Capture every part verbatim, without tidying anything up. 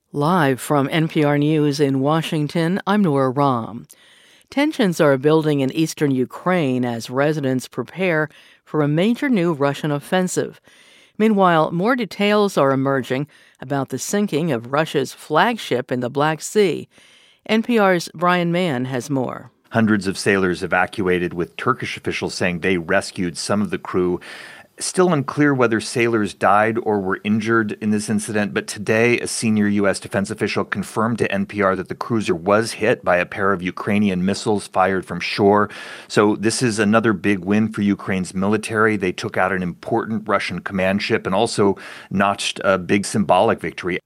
Live from N P R News in Washington, I'm Nora Rahm. Tensions are building in eastern Ukraine as residents prepare for a major new Russian offensive. Meanwhile, more details are emerging about the sinking of Russia's flagship in the Black Sea. N P R's Brian Mann has more. Hundreds of sailors evacuated, with Turkish officials saying they rescued some of the crew. Still unclear whether sailors died or were injured in this incident, but today a senior U S defense official confirmed to N P R that the cruiser was hit by a pair of Ukrainian missiles fired from shore. So this is another big win for Ukraine's military. They took out an important Russian command ship and also notched a big symbolic victory.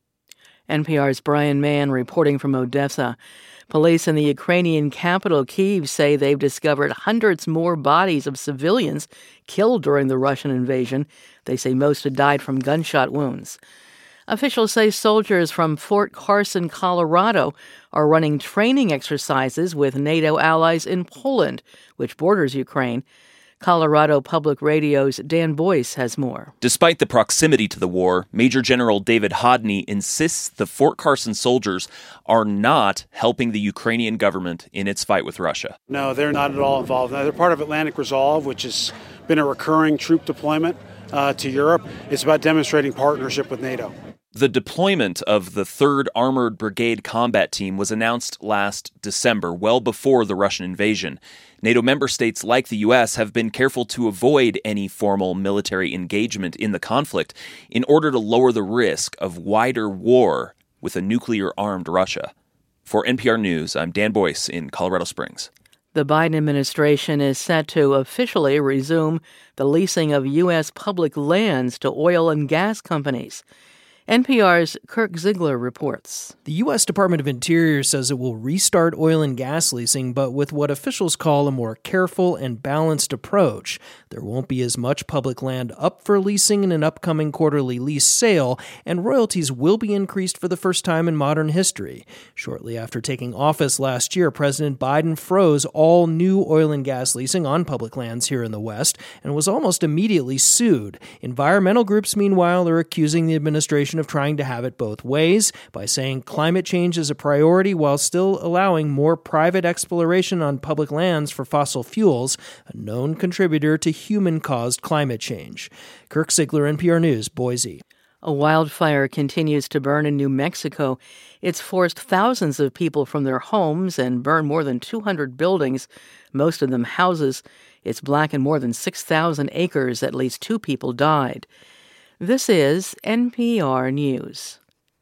N P R's Brian Mann reporting from Odessa. Police in the Ukrainian capital, Kyiv, say they've discovered hundreds more bodies of civilians killed during the Russian invasion. They say most had died from gunshot wounds. Officials say soldiers from Fort Carson, Colorado, are running training exercises with NATO allies in Poland, which borders Ukraine. Colorado Public Radio's Dan Boyce has more. Despite the proximity to the war, Major General David Hodney insists the Fort Carson soldiers are not helping the Ukrainian government in its fight with Russia. No, they're not at all involved. They're part of Atlantic Resolve, which has been a recurring troop deployment uh, to Europe. It's about demonstrating partnership with NATO. The deployment of the third Armored Brigade Combat Team was announced last December, well before the Russian invasion. NATO member states like the U S have been careful to avoid any formal military engagement in the conflict in order to lower the risk of wider war with a nuclear-armed Russia. For N P R News, I'm Dan Boyce in Colorado Springs. The Biden administration is set to officially resume the leasing of U S public lands to oil and gas companies. N P R's Kirk Ziegler reports. The U S Department of Interior says it will restart oil and gas leasing, but with what officials call a more careful and balanced approach. There won't be as much public land up for leasing in an upcoming quarterly lease sale, and royalties will be increased for the first time in modern history. Shortly after taking office last year, President Biden froze all new oil and gas leasing on public lands here in the West and was almost immediately sued. Environmental groups, meanwhile, are accusing the administration of trying to have it both ways by saying climate change is a priority while still allowing more private exploration on public lands for fossil fuels, a known contributor to human-caused climate change. Kirk Ziegler, N P R News, Boise. A wildfire continues to burn in New Mexico. It's forced thousands of people from their homes and burned more than two hundred buildings, most of them houses. It's blackened more than six thousand acres. At least two people died. This is N P R News.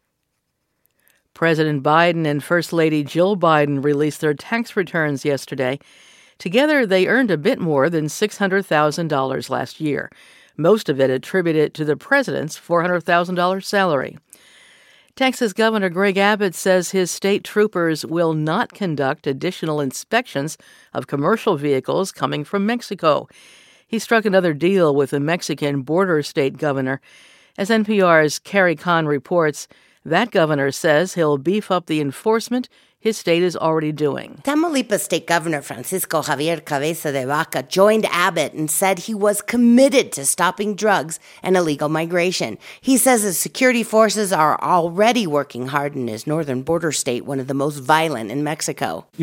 President Biden and First Lady Jill Biden released their tax returns yesterday. Together, they earned a bit more than six hundred thousand dollars last year, most of it attributed to the president's four hundred thousand dollars salary. Texas Governor Greg Abbott says his state troopers will not conduct additional inspections of commercial vehicles coming from Mexico. He struck another deal with the Mexican border state governor. As N P R's Carrie Kahn reports, that governor says he'll beef up the enforcement his state is already doing. Tamaulipas State Governor Francisco Javier Cabeza de Vaca joined Abbott and said he was committed to stopping drugs and illegal migration. He says his security forces are already working hard in his northern border state, one of the most violent in Mexico. We're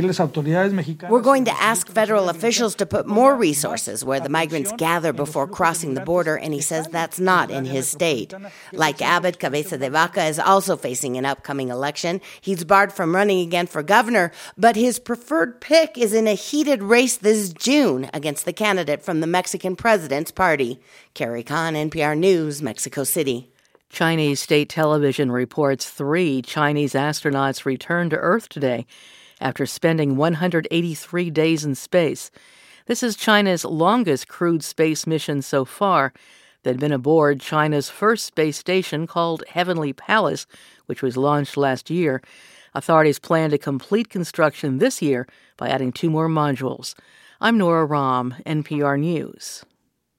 going to ask federal officials to put more resources where the migrants gather before crossing the border, and he says that's not in his state. Like Abbott, Cabeza de Vaca is also facing an upcoming election. He's barred from running again for governor, but his preferred pick is in a heated race this June against the candidate from the Mexican president's party. Carrie Kahn, N P R News, Mexico City. Chinese state television reports three Chinese astronauts returned to Earth today after spending one hundred eighty-three days in space. This is China's longest crewed space mission so far. They'd been aboard China's first space station called Heavenly Palace, which was launched last year. Authorities plan to complete construction this year by adding two more modules. I'm Nora Rahm, N P R News.